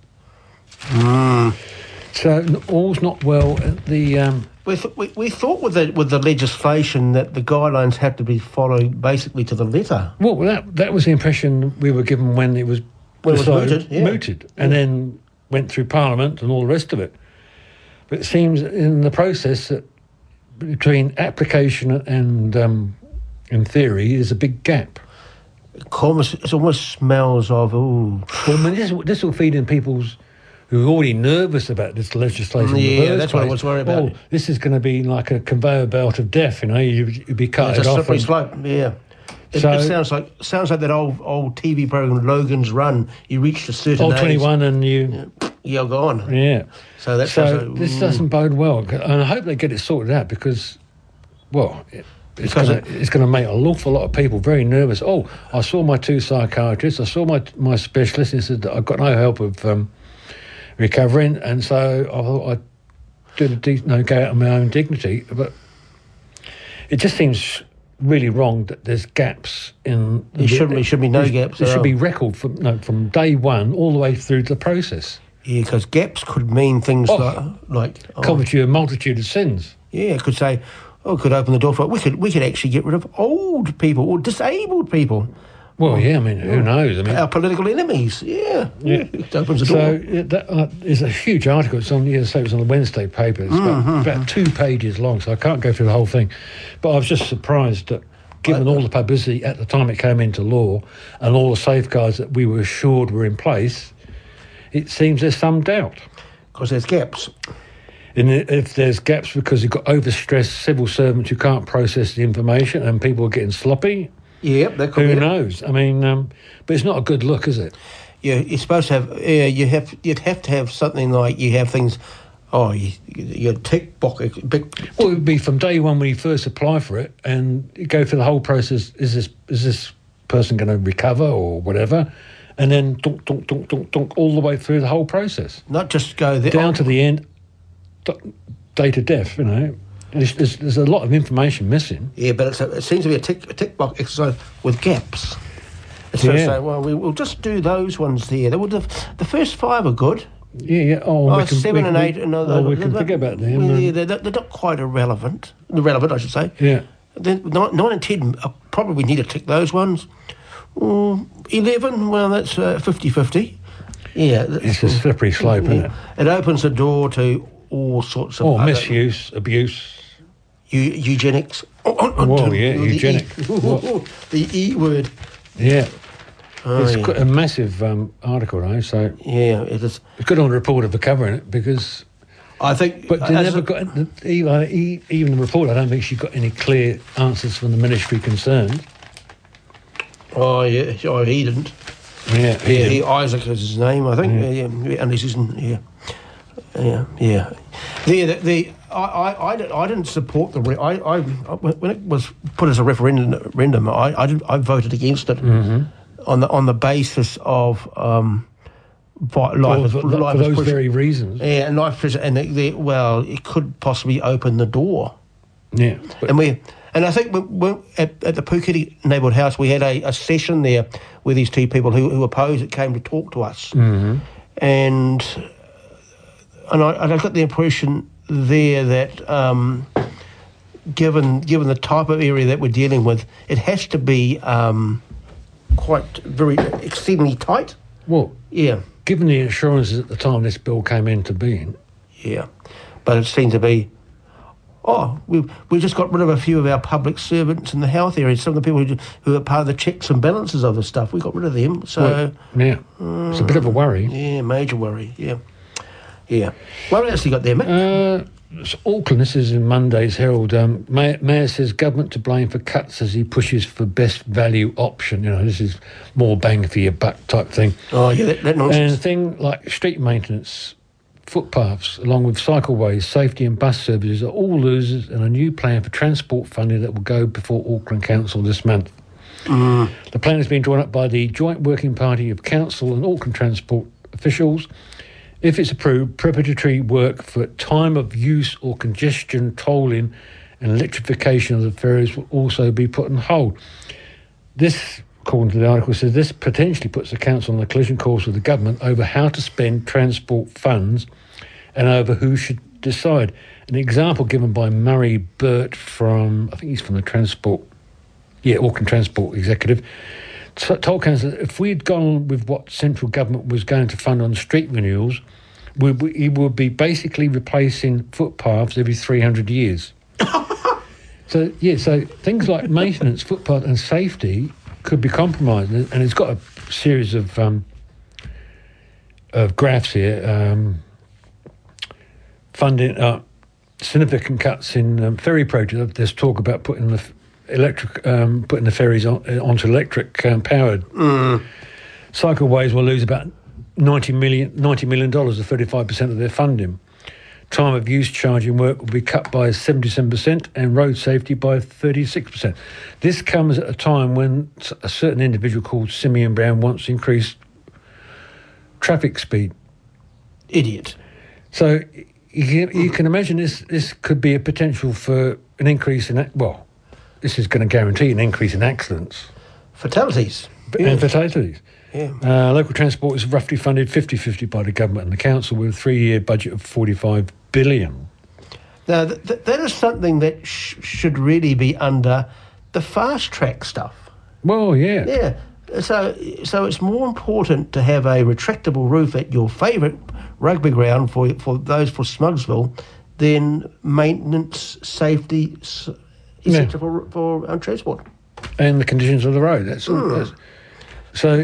So all's not well at the... We thought with the legislation that the guidelines had to be followed basically to the letter. Well, that was the impression we were given when it was mooted, and then went through Parliament and all the rest of it. But it seems in the process that between application and in theory is a big gap. It almost smells of, ooh. Well, I mean, this will feed in people's who are already nervous about this legislation. Yeah, that's what I was worried about. Oh, this is going to be like a conveyor belt of death, you know, you'd be cut off. It's a slippery slope, yeah. It sounds like that old TV program Logan's Run. You reach a certain age. 21 and you're gone. Yeah. So this doesn't bode well, and I hope they get it sorted out because, well, it's going to make an awful lot of people very nervous. Oh, I saw my 2 psychiatrists, I saw my specialist, and said that I've got no help of recovering, and so I thought I'd go out on my own dignity, but it just seems really wrong that there's gaps in... There should be no gaps. There should be record from day one all the way through to the process. Yeah, because gaps could mean things like covered you a multitude of sins. Yeah, it could say, could open the door for it. We could actually get rid of old people or disabled people. Well, yeah, I mean, who knows? I mean, our political enemies, it opens the door. So that is a huge article. It's on the Wednesday paper. It's about 2 pages long, so I can't go through the whole thing. But I was just surprised that, given all the publicity at the time it came into law and all the safeguards that we were assured were in place, it seems there's some doubt. Because there's gaps. And if there's gaps because you've got overstressed civil servants who can't process the information and people are getting sloppy... Yeah, that could be. Who knows? I mean, but it's not a good look, is it? Yeah, you're supposed to have. You'd have to have something like you have things. Oh, you tick box. Well, it would be from day one when you first apply for it, and you go through the whole process. Is this person going to recover or whatever? And then dunk, all the way through the whole process. Not just go there down to the end, date of death. You know. There's a lot of information missing. Yeah, but it seems to be a tick box exercise with gaps. It's sort of say, well, we'll just do those ones there. The first 5 are good. Yeah. 7 and 8. We can forget about them. Yeah, they're not quite irrelevant. Relevant, I should say. Yeah. Then 9 and 10 probably need to tick those ones. 11, well, that's 50-50. Yeah. It's a slippery slope, isn't it? It opens the door to all sorts of... misuse, abuse... Eugenics. Eugenic. The E word. Yeah. It's got a massive article, though, so... Yeah, it is. It's good on the report of covering it, because... I think... But they never got... Even the report, I don't think she got any clear answers from the ministry concerned. Oh, yeah. Oh, he didn't. Yeah, Isaac is his name, I think. Yeah. And this isn't... Yeah. I didn't support the... when it was put as a referendum, I voted against it on the basis of life. For those very reasons. Yeah, and life is... And it could possibly open the door. Yeah. And I think at the Puketi neighbourhood house, we had a session there where these 2 people who opposed it came to talk to us. Mm-hmm. And I got the impression there that given the type of area that we're dealing with, it has to be exceedingly tight. Well, yeah. Given the assurances at the time this bill came into being. Yeah. But it seemed to be, we just got rid of a few of our public servants in the health area, some of the people who are part of the checks and balances of the stuff. We got rid of them. So it's a bit of a worry. Yeah, major worry, yeah. Yeah. What else you got there, Mick? Auckland, this is in Monday's Herald. Mayor says government to blame for cuts as he pushes for best value option. You know, this is more bang for your buck type thing. Oh, yeah, that nonsense. And a thing like street maintenance footpaths, along with cycleways, safety and bus services, are all losers, and a new plan for transport funding that will go before Auckland Council this month. The plan has been drawn up by the Joint Working Party of Council and Auckland Transport officials. If it's approved, preparatory work for time of use or congestion tolling and electrification of the ferries will also be put on hold. This, according to the article, says this potentially puts the council on a collision course with the government over how to spend transport funds and over who should decide. An example given by Murray Burt from, I think he's from the Auckland Transport Executive, told council that if we had gone with what central government was going to fund on street renewals, we would be basically replacing footpaths every 300 years. So things like maintenance, footpath and safety could be compromised. And it's got a series of graphs here, funding significant cuts in ferry projects. There's talk about putting the ferries onto electric powered. Cycleways will lose about $90 million, or 35% of their funding. Time of use charging work will be cut by 77% and road safety by 36%. This comes at a time when a certain individual called Simeon Brown wants to increase traffic speed. Idiot. So you can imagine this could be a potential for an increase in, this is going to guarantee an increase in accidents. Fatalities. And fatalities. Yeah. Local transport is roughly funded 50-50 by the government and the council with a 3-year budget of $45 billion. Now, that is something that should really be under the fast track stuff. Well, yeah. Yeah. So it's more important to have a retractable roof at your favourite rugby ground for those for Smugsville than maintenance, safety, etc. for transport. And the conditions of the road. So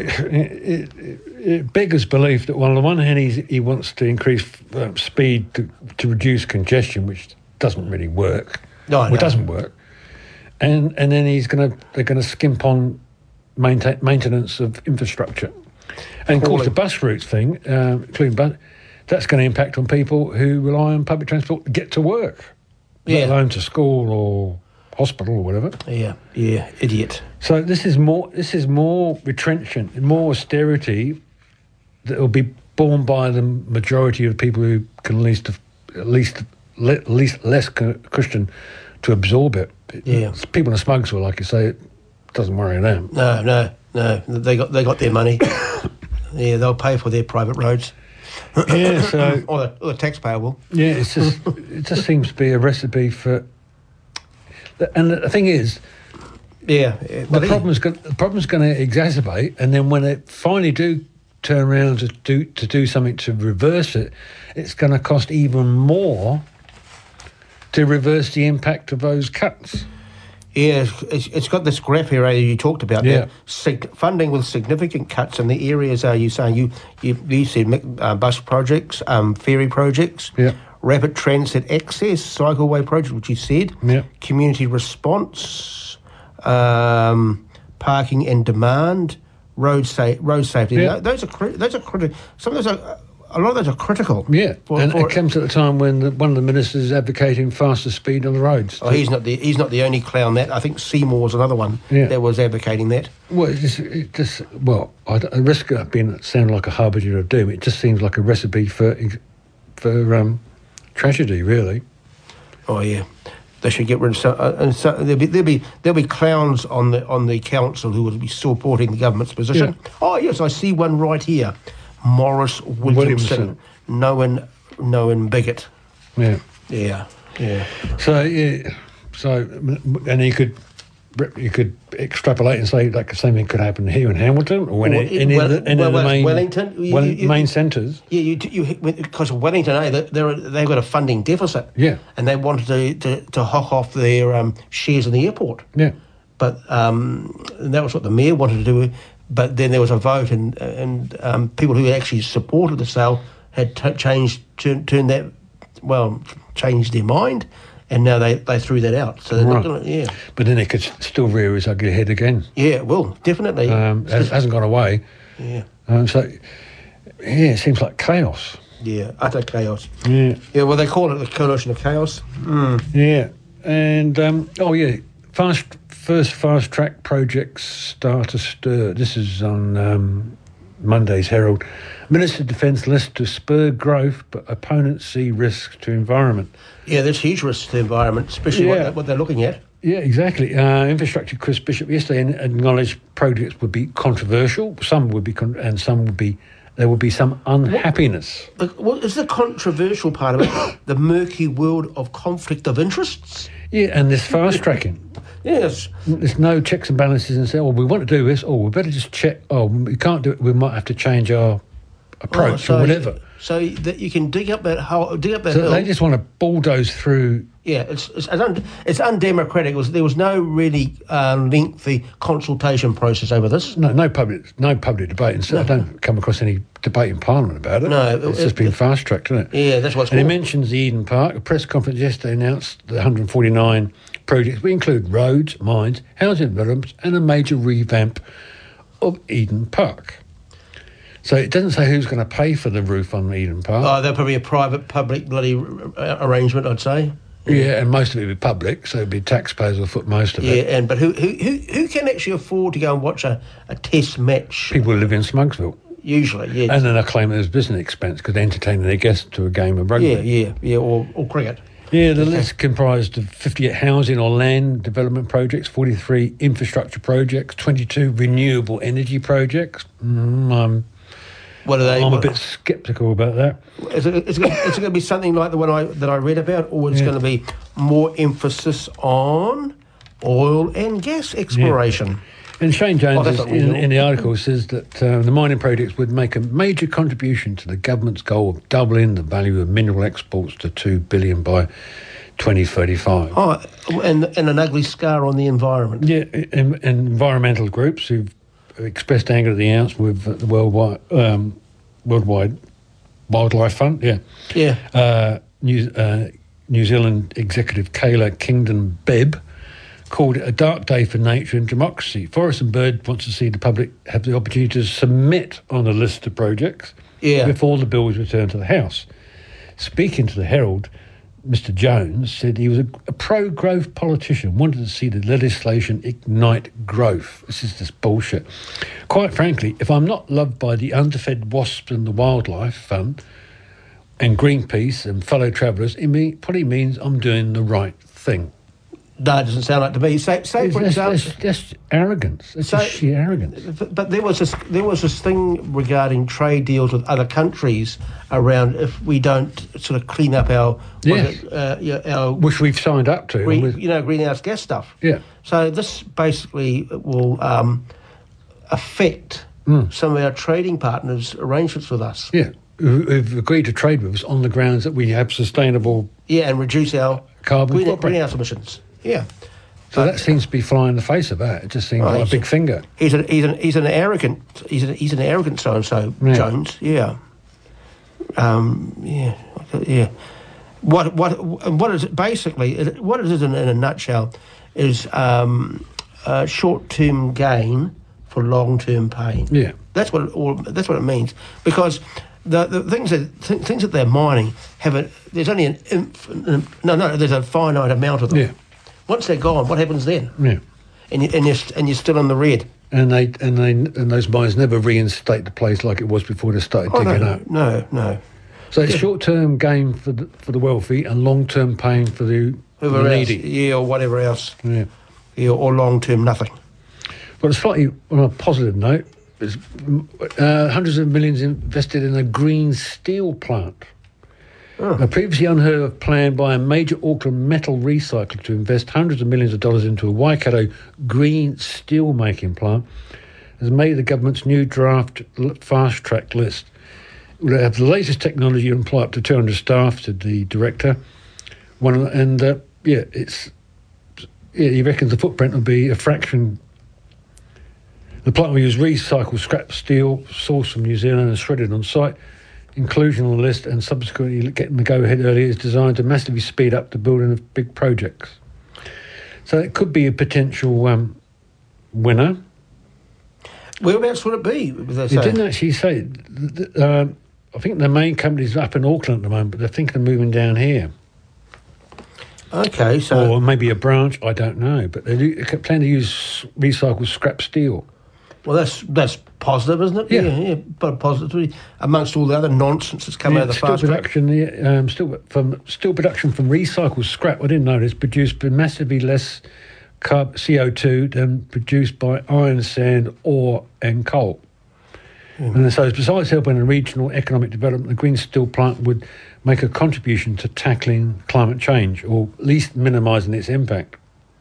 it beggars belief that, on the one hand, he wants to increase speed to reduce congestion, which doesn't really work. No, it doesn't work. And then they're going to skimp on maintenance of infrastructure. And of course, the bus routes thing, including bus, that's going to impact on people who rely on public transport to get to work, let alone to school or hospital or whatever. Yeah, idiot. So this is more retrenchment, more austerity that will be borne by the majority of people who can at least less cushion to absorb it. Yeah, people in Smugsville, like you say, it doesn't worry them. No. They got their money. Yeah, they'll pay for their private roads. Yeah, so or the taxpayer will. Yeah, it just seems to be a recipe for. And the thing is, the problem's going to exacerbate, and then when it finally do turn around to do something to reverse it, it's going to cost even more to reverse the impact of those cuts. Yeah, it's got this graph here you talked about. Yeah. Funding with significant cuts in the areas you said bus projects, ferry projects, rapid transit access, cycleway projects, which you said, community response, parking and demand, road safety. Yeah. Those are critical. Some of those are. A lot of those are critical. Yeah, it comes at a time when one of the ministers is advocating faster speed on the roads. Oh, he's not the only clown that. I think Seymour's another one that was advocating that. Well, I risk it being sound like a harbinger of doom. It just seems like a recipe for tragedy, really. Oh yeah, they should get rid of some. There'll be clowns on the council who will be supporting the government's position. Yeah. Oh yes, I see one right here. Morris Williamson, known bigot. Yeah. So, and you could extrapolate and say like the same thing could happen here in Hamilton or in the Wellington, main centres. Yeah, because Wellington, they've got a funding deficit. Yeah, and they wanted to hock off their shares in the airport. Yeah, but that was what the mayor wanted to do. But then there was a vote, and people who actually supported the sale had changed their mind, and now they threw that out. So they're not going to, But then it could still rear its ugly head again. Yeah, well, definitely. It hasn't gone away. Yeah. It seems like chaos. Yeah, utter chaos. Yeah. Yeah, well, they call it the coalition of chaos. Yeah. And, first fast-track projects start to stir. This is on Monday's Herald. Minister of Defence lists to spur growth, but opponents see risks to environment. Yeah, there's huge risks to the environment, especially what they're looking at. Yeah, exactly. Infrastructure Chris Bishop yesterday acknowledged projects would be controversial. Some would be, and some would be. There would be some unhappiness. What is the controversial part of it? The murky world of conflict of interests. Yeah, and this fast tracking. Yes. There's no checks and balances and say, oh, we want to do this. Oh, we better just check. Oh, we can't do it. We might have to change our approach or whatever. So that you can dig up that hole, so hill. They just want to bulldoze through. Yeah, it's undemocratic. There was no really lengthy consultation process over this. No public debate. And so I don't come across any debate in Parliament about it. No, it's just been fast tracked, isn't it? Yeah, that's what's. And it mentions the Eden Park. A press conference yesterday announced the 149 projects. We include roads, mines, housing developments, and a major revamp of Eden Park. So it doesn't say who's going to pay for the roof on Eden Park. Oh, there'll probably a private-public bloody arrangement, I'd say. Yeah, and most of it would be public, so it'd be taxpayers will foot most of it. Yeah, but who can actually afford to go and watch a test match? People who live in Smugsville. Usually, yeah. And then they claim it as business expense because they're entertaining their guests to a game of rugby. Yeah, or cricket. Yeah, the list comprised of 58 housing or land development projects, 43 infrastructure projects, 22 renewable energy projects. What are they? I'm a bit sceptical about that. Is it going to be something like the one that I read about, or it's going to be more emphasis on oil and gas exploration? Yeah. And Shane Jones in the article says that the mining projects would make a major contribution to the government's goal of doubling the value of mineral exports to $2 billion by 2035. Oh, and an ugly scar on the environment. Yeah, and environmental groups who've expressed anger at the announcement with the Worldwide Wildlife Fund. Yeah. New Zealand executive Kayla Kingdon Bebb called it a dark day for nature and democracy. Forest and Bird wants to see the public have the opportunity to submit on a list of projects before the bill is returned to the House. Speaking to the Herald, Mr Jones said he was a pro-growth politician, wanted to see the legislation ignite growth. This is just bullshit. Quite frankly, if I'm not loved by the underfed wasps and the Wildlife Fund and Greenpeace and fellow travellers, it probably means I'm doing the right thing. No, it doesn't sound like to me. Say for example, it's just arrogance. It's just sheer arrogance. But there was this thing regarding trade deals with other countries around if we don't sort of clean up our our which we've signed up to, greenhouse gas stuff. Yeah. So this basically will affect some of our trading partners' arrangements with us. Yeah, who've agreed to trade with us on the grounds that we have sustainable. Yeah, and reduce our carbon footprint, greenhouse emissions. Yeah. So that seems to be flying in the face of that. It just seems like a big finger. He's an arrogant so and so Jones. Yeah. Yeah. What is it basically? What it is in a nutshell is short-term gain for long-term pain. Yeah. That's what it means, because the things that they're mining there's only there's a finite amount of them. Yeah. Once they're gone, what happens then? Yeah. And you're still in the red. And those mines never reinstate the place like it was before they started digging up. No. So it's short-term gain for the wealthy and long-term pain for the needy. Yeah, or whatever else. Yeah. Or long-term nothing. But slightly on a positive note, there's hundreds of millions invested in a green steel plant. A previously unheard of plan by a major Auckland metal recycler to invest hundreds of millions of dollars into a Waikato green steel making plant has made the government's new draft fast-track list. It will have the latest technology and employ up to 200 staff, said the director. He reckons the footprint will be a fraction. The plant will use recycled scrap steel sourced from New Zealand and shredded on site. Inclusion on the list and subsequently getting the go-ahead early is designed to massively speed up the building of big projects. So it could be a potential winner. Whereabouts would it be? It didn't actually say. I think the main company's up in Auckland at the moment, but they're thinking of moving down here. Okay, so... Or maybe a branch, I don't know. But they plan to use recycled scrap steel. Well, that's positive, isn't it? Yeah. But positively amongst all the other nonsense that's come out of the fast track. Steel production from recycled scrap, I didn't know this, produced massively less CO2 than produced by iron, sand, ore and coal. And so besides helping in regional economic development, the green steel plant would make a contribution to tackling climate change, or at least minimising its impact.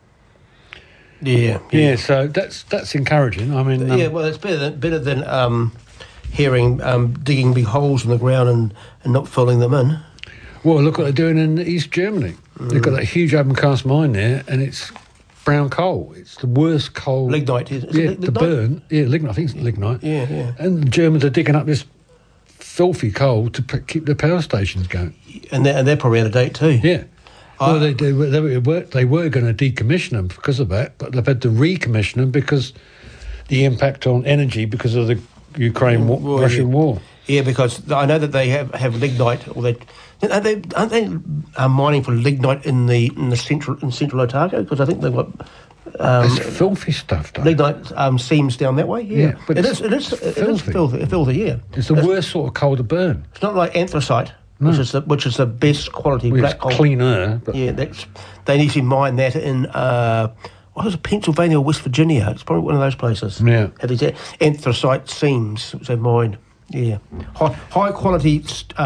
Yeah. So that's encouraging. I mean, well, it's better than hearing digging big holes in the ground and not filling them in. Well, look what they're doing in East Germany. They've got that huge open cast mine there, and it's brown coal. It's the worst coal. Lignite, is it? To burn. Yeah, lignite. I think it's lignite. Yeah. And the Germans are digging up this filthy coal to keep the power stations going. And they're probably out of date too. Yeah. Well, they were going to decommission them because of that, but they've had to recommission them because the impact on energy because of the Russian war. Yeah, because I know that they have lignite, or aren't they mining for lignite in central Otago? Because I think they've got it's filthy stuff. Lignite seams down that way. Yeah, but it is filthy. Yeah, it's the worst sort of coal to burn. It's not like anthracite. No. Which is the best quality black coal. Cleaner. Yeah, they need to mine that in Pennsylvania or West Virginia. It's probably one of those places. Yeah, have these anthracite seams which they mine. Yeah, high quality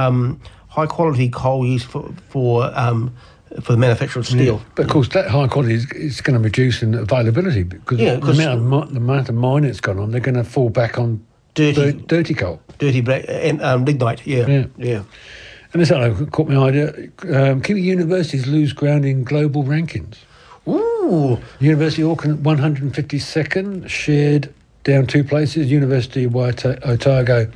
coal used for the manufacture of steel. Yeah. But of course, that high quality is going to reduce in availability because the amount of mining that's gone on, they're going to fall back on dirty coal, dirty black and lignite. Yeah. And this caught my idea. Kiwi universities lose ground in global rankings. Ooh. University of Auckland 152nd, shared down 2 places. University of Otago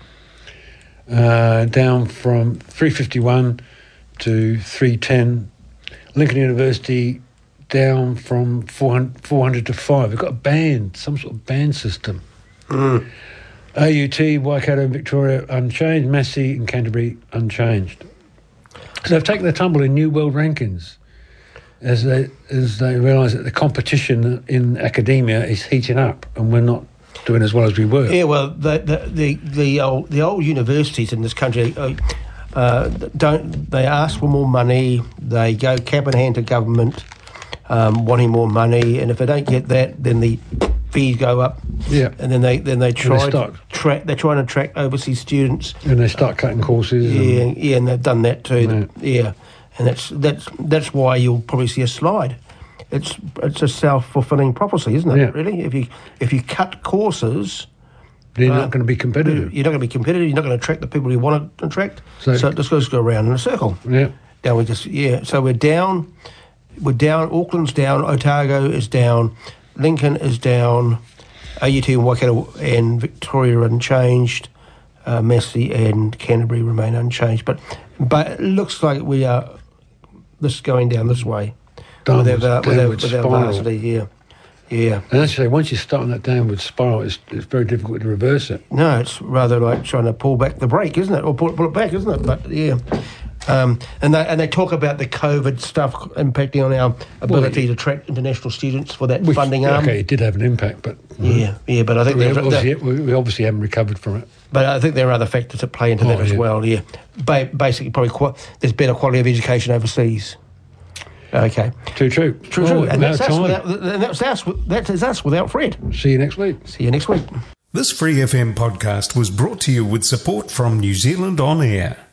down from 351 to 310. Lincoln University down from 400 to 5. They've got some sort of band system. AUT, Waikato and Victoria unchanged, Massey and Canterbury unchanged. So they've taken the tumble in New World Rankings as they realise that the competition in academia is heating up and we're not doing as well as we were. Yeah, well, the old universities in this country they ask for more money, they go cap in hand to government wanting more money, and if they don't get that, then the fees go up. Yeah, and then they try to attract overseas students, and they start cutting courses. Yeah, and they've done that too. Yeah, and that's why you'll probably see a slide. It's a self-fulfilling prophecy, isn't it? Yeah. Really, if you cut courses, you're not going to be competitive. You're not going to be competitive. You're not going to attract the people you want to attract. So it just goes go around in a circle. Yeah. Now So we're down. We're down. Auckland's down. Otago is down. Lincoln is down. AUT and Waikato and Victoria are unchanged. Massey and Canterbury remain unchanged. But it looks like we are going down this way. With our varsity, yeah. And actually, once you start on that downward spiral, it's very difficult to reverse it. No, it's rather like trying to pull back the brake, isn't it? Or pull it back, isn't it? But yeah. And they talk about the COVID stuff impacting on our ability to attract international students for that funding arm. Okay, it did have an impact, but but I think we obviously haven't recovered from it. But I think there are other factors that play into that as well. Yeah, basically, probably there's better quality of education overseas. Okay, true. And that's us without Fred. See you next week. This Free FM podcast was brought to you with support from New Zealand On Air.